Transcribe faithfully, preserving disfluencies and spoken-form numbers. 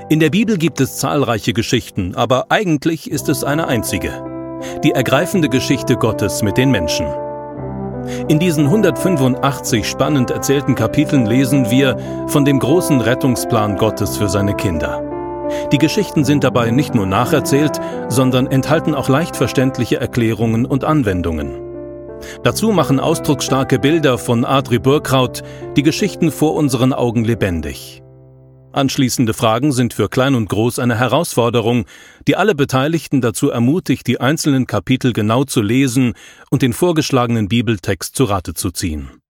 In der Bibel gibt es zahlreiche Geschichten, aber eigentlich ist es eine einzige. Die ergreifende Geschichte Gottes mit den Menschen. In diesen hundertfünfundachtzig spannend erzählten Kapiteln lesen wir von dem großen Rettungsplan Gottes für seine Kinder. Die Geschichten sind dabei nicht nur nacherzählt, sondern enthalten auch leicht verständliche Erklärungen und Anwendungen. Dazu machen ausdrucksstarke Bilder von Adri Burkraut die Geschichten vor unseren Augen lebendig. Anschließende Fragen sind für Klein und Groß eine Herausforderung, die alle Beteiligten dazu ermutigt, die einzelnen Kapitel genau zu lesen und den vorgeschlagenen Bibeltext zu Rate zu ziehen.